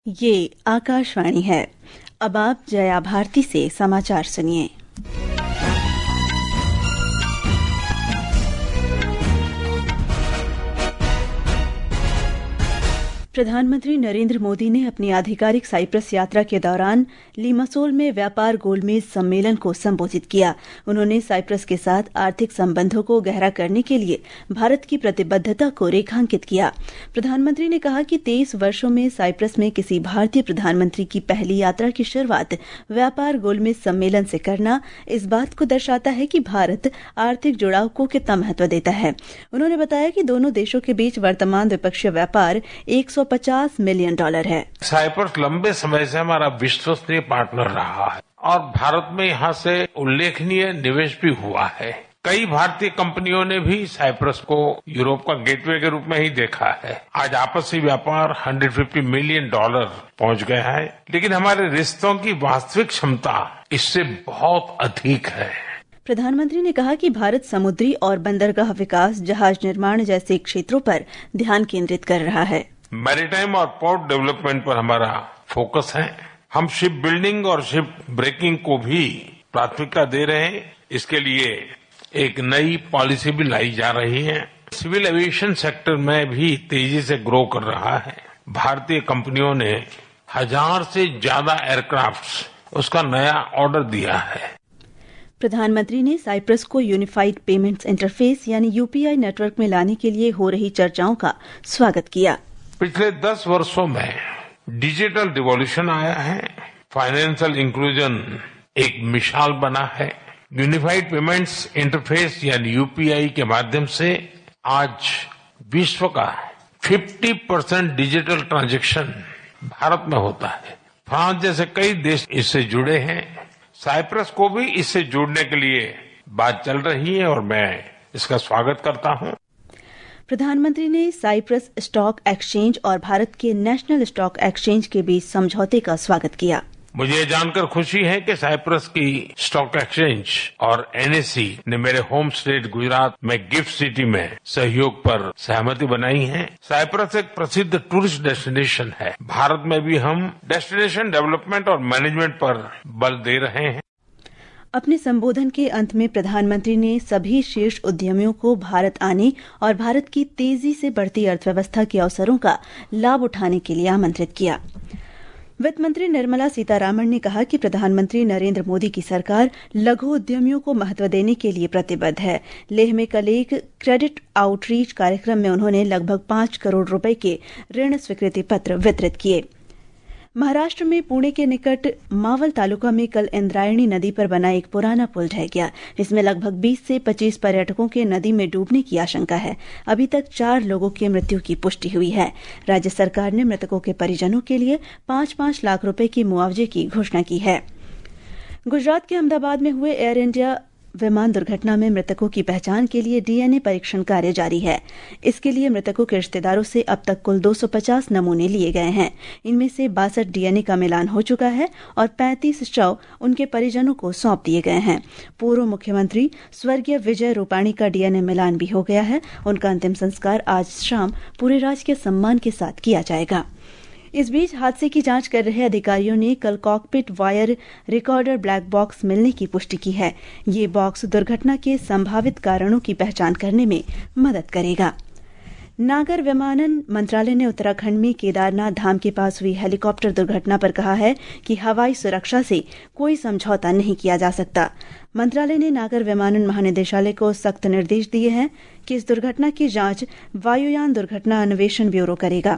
ये आकाशवाणी है। अब आप जया भारती से समाचार सुनिए। प्रधानमंत्री नरेंद्र मोदी ने अपनी आधिकारिक साइप्रस यात्रा के दौरान लिमासोल में व्यापार गोलमेज सम्मेलन को संबोधित किया। उन्होंने साइप्रस के साथ आर्थिक संबंधों को गहरा करने के लिए भारत की प्रतिबद्धता को रेखांकित किया। प्रधानमंत्री ने कहा कि 23 वर्षों में साइप्रस में किसी भारतीय प्रधानमंत्री की पहली यात्रा की शुरुआत व्यापार गोलमेज सम्मेलन से करना इस बात को दर्शाता है कि भारत आर्थिक जुड़ाव को कितना महत्व देता है। उन्होंने बताया कि दोनों देशों के बीच वर्तमान द्विपक्षीय व्यापार $150 मिलियन है। साइप्रस लंबे समय से हमारा विश्वसनीय पार्टनर रहा है और भारत में यहाँ से उल्लेखनीय निवेश भी हुआ है। कई भारतीय कंपनियों ने भी साइप्रस को यूरोप का गेटवे के रूप में ही देखा है। आज आपसी व्यापार $150 मिलियन पहुंच गया है, लेकिन हमारे रिश्तों की वास्तविक क्षमता इससे बहुत अधिक है। प्रधानमंत्री ने कहा कि भारत समुद्री और बंदरगाह विकास, जहाज निर्माण जैसे क्षेत्रों पर ध्यान केंद्रित कर रहा है। मैरीटाइम और पोर्ट डेवलपमेंट पर हमारा फोकस है। हम शिप बिल्डिंग और शिप ब्रेकिंग को भी प्राथमिकता दे रहे हैं। इसके लिए एक नई पॉलिसी भी लाई जा रही है। सिविल एविएशन सेक्टर में भी तेजी से ग्रो कर रहा है। भारतीय कंपनियों ने 1000 से ज्यादा एयरक्राफ्ट उसका नया ऑर्डर दिया है। प्रधानमंत्री ने साइप्रस को यूनिफाइड पेमेंट्स इंटरफेस यानी यूपीआई नेटवर्क में लाने के लिए हो रही चर्चाओं का स्वागत किया। पिछले 10 वर्षों में डिजिटल रिवॉल्यूशन आया है। फाइनेंशियल इंक्लूजन एक मिसाल बना है। यूनिफाइड पेमेंट्स इंटरफेस यानी यूपीआई के माध्यम से आज विश्व का 50% डिजिटल ट्रांजैक्शन भारत में होता है। फ्रांस जैसे कई देश इससे जुड़े हैं। साइप्रस को भी इससे जुड़ने के लिए बात चल रही है और मैं इसका स्वागत करता हूं। प्रधानमंत्री ने साइप्रस स्टॉक एक्सचेंज और भारत के नेशनल स्टॉक एक्सचेंज के बीच समझौते का स्वागत किया। मुझे जानकर खुशी है कि साइप्रस की स्टॉक एक्सचेंज और एनएसई ने मेरे होम स्टेट गुजरात में गिफ्ट सिटी में सहयोग पर सहमति बनाई है। साइप्रस एक प्रसिद्ध टूरिस्ट डेस्टिनेशन है। भारत में भी हम डेस्टिनेशन डेवलपमेंट और मैनेजमेंट पर बल दे रहे हैं। अपने संबोधन के अंत में प्रधानमंत्री ने सभी शीर्ष उद्यमियों को भारत आने और भारत की तेजी से बढ़ती अर्थव्यवस्था के अवसरों का लाभ उठाने के लिए आमंत्रित किया। वित्त मंत्री निर्मला सीतारामन ने कहा कि प्रधानमंत्री नरेंद्र मोदी की सरकार लघु उद्यमियों को महत्व देने के लिए प्रतिबद्ध है। लेह में कल एक क्रेडिट आउटरीच कार्यक्रम में उन्होंने लगभग 5 करोड़ रुपए के ऋण स्वीकृति पत्र वितरित किए। महाराष्ट्र में पुणे के निकट मावल तालुका में कल इंद्रायणी नदी पर बना एक पुराना पुल ढह गया। इसमें लगभग 20 से 25 पर्यटकों के नदी में डूबने की आशंका है। अभी तक 4 लोगों की मृत्यु की पुष्टि हुई है। राज्य सरकार ने मृतकों के परिजनों के लिए 5-5 लाख रुपए की मुआवजे की घोषणा की है। गुजरात के अहमदाबाद में हुए एयर इंडिया विमान दुर्घटना में मृतकों की पहचान के लिए डीएनए परीक्षण कार्य जारी है। इसके लिए मृतकों के रिश्तेदारों से अब तक कुल 250 नमूने लिए गए हैं। इनमें से 62 डीएनए का मिलान हो चुका है और 35 शव उनके परिजनों को सौंप दिए गए हैं। पूर्व मुख्यमंत्री स्वर्गीय विजय रूपाणी का डीएनए मिलान भी हो गया है। उनका अंतिम संस्कार आज शाम पूरे राजकीय सम्मान के साथ किया जाएगा। इस बीच हादसे की जांच कर रहे अधिकारियों ने कल cockpit voice recorder black box मिलने की पुष्टि की है। ये बॉक्स दुर्घटना के संभावित कारणों की पहचान करने में मदद करेगा। नागर विमानन मंत्रालय ने उत्तराखंड में केदारनाथ धाम के पास हुई हेलीकॉप्टर दुर्घटना पर कहा है कि हवाई सुरक्षा से कोई समझौता नहीं किया जा सकता। मंत्रालय ने नागर विमानन महानिदेशालय को सख्त निर्देश दिए हैं कि इस दुर्घटना की जांच वायुयान दुर्घटना अन्वेषण ब्यूरो करेगा।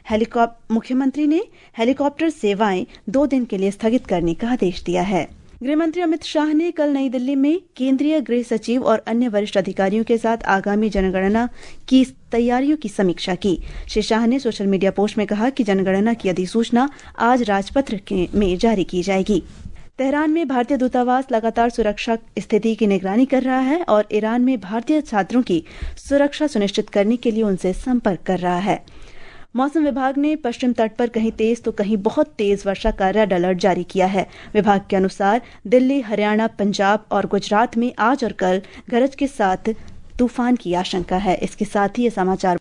मुख्यमंत्री ने हेलीकॉप्टर सेवाएं 2 दिन के लिए स्थगित करने का आदेश दिया है। गृहमंत्री अमित शाह ने कल नई दिल्ली में केंद्रीय गृह सचिव और अन्य वरिष्ठ अधिकारियों के साथ आगामी जनगणना की तैयारियों की समीक्षा की। श्री शाह ने सोशल मीडिया पोस्ट में कहा कि जनगणना की अधिसूचना आज राजपत्र में जारी की जाएगी। तेहरान में भारतीय दूतावास लगातार सुरक्षा स्थिति की निगरानी कर रहा है और ईरान में भारतीय छात्रों की सुरक्षा सुनिश्चित करने के लिए उनसे संपर्क कर रहा है। मौसम विभाग ने पश्चिम तट पर कहीं तेज तो कहीं बहुत तेज वर्षा का रेड अलर्ट जारी किया है। विभाग के अनुसार दिल्ली, हरियाणा, पंजाब और गुजरात में आज और कल गरज के साथ तूफान की आशंका है। इसके साथ ही ये समाचार